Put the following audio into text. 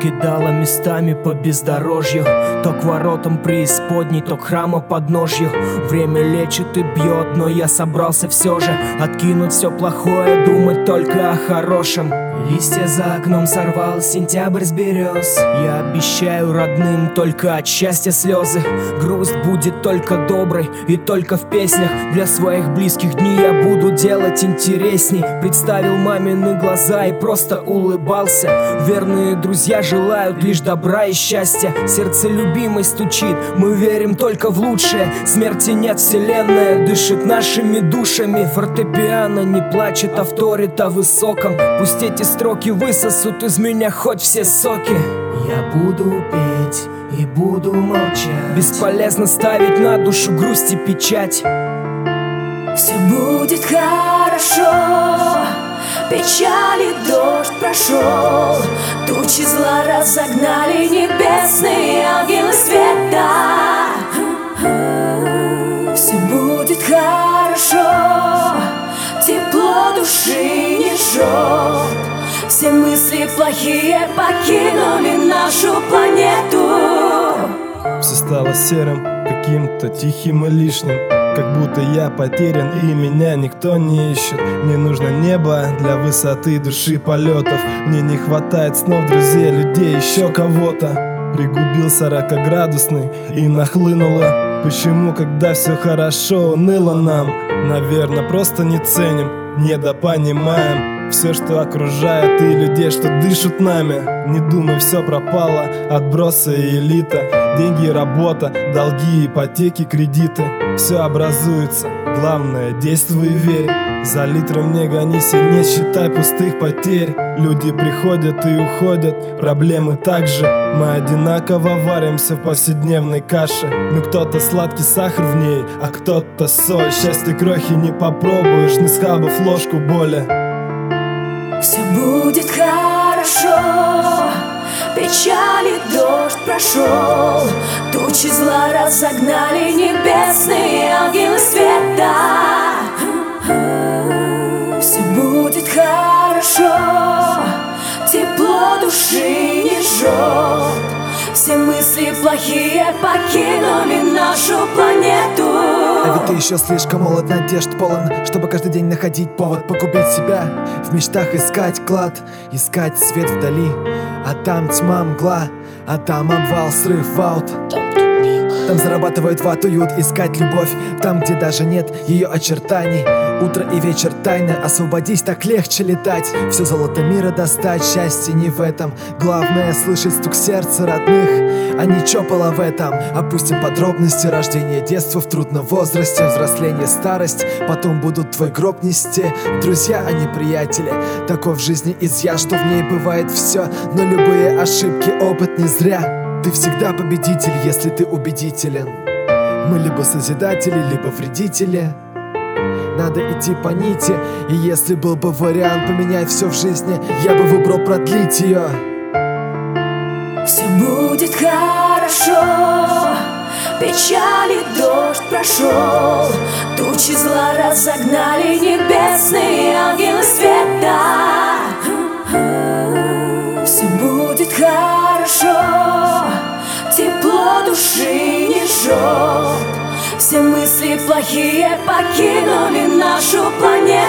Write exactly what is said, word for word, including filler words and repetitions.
кидало местами по бездорожью, то к воротам преисподней, то к храму подножью. Время лечит и бьет, но я собрался все же откинуть все плохое, думать только о хорошем. Листья за окном сорвал сентябрь с берез. Я обещаю родным только от счастья слезы. Грусть будет только доброй и только в песнях. Для своих близких дней я буду делать интересней. Представил мамины глаза и просто улыбался. Верные друзья желают лишь добра и счастья. Сердце любимой стучит, мы верим только в лучшее. Смерти нет, вселенная дышит нашими душами. Фортепиано не плачет, а вторит о высоком. Пусть эти строки высосут из меня хоть все соки. Я буду петь и буду молчать. Бесполезно ставить на душу грусть и печать. Все будет хорошо, печали дождь прошел, тучи зла разогнали небесные ангелы света. Все будет хорошо, тепло души не жжет. Все мысли плохие покинули нашу планету. Все стало серым, каким-то тихим и лишним, как будто я потерян и меня никто не ищет. Мне нужно небо для высоты души полетов. Мне не хватает снов, друзей, людей, еще кого-то. Пригубил сорокаградусный и нахлынуло. Почему, когда все хорошо, уныло нам? Наверное, просто не ценим, недопонимаем все, что окружает, и людей, что дышат нами. Не думай, все пропало, отбросы и элита. Деньги, работа, долги, ипотеки, кредиты. Все образуется, главное, действуй и верь. За литром не гонись и не считай пустых потерь. Люди приходят и уходят, проблемы также. Мы одинаково варимся в повседневной каше. Ну кто-то сладкий сахар в ней, а кто-то соль. Счастье крохи не попробуешь, не схабав ложку боли. Все будет хорошо, печали дождь прошел, тучи зла разогнали небесные ангелы света. Все будет хорошо, тепло души не жжет. Все мысли плохие покинули нашу планету. А ведь ты еще слишком молод, надежд полон, чтобы каждый день находить повод погубить себя. В мечтах искать клад, искать свет вдали. А там тьма, мгла, а там обвал, срыв, аут. Там зарабатывают, ватуют, искать любовь там, где даже нет ее очертаний. Утро и вечер тайны, освободись, так легче летать. Все золото мира достать, счастье не в этом. Главное слышать стук сердца родных, а не чопало в этом. Опустим подробности, рождение, детство в трудном возрасте, взросление, старость, потом будут твой гроб нести. Друзья, а не приятели, таков в жизни изъян, что в ней бывает все. Но любые ошибки, опыт не зря. Ты всегда победитель, если ты убедителен. Мы либо созидатели, либо вредители. Надо идти по нити, и если был бы вариант поменять все в жизни, я бы выбрал продлить ее. Все будет хорошо, печали дождь прошел, тучи зла разогнали небесные ангелы света. Все будет хорошо, тепло души не жжет. Все мысли плохие покинули нашу планету.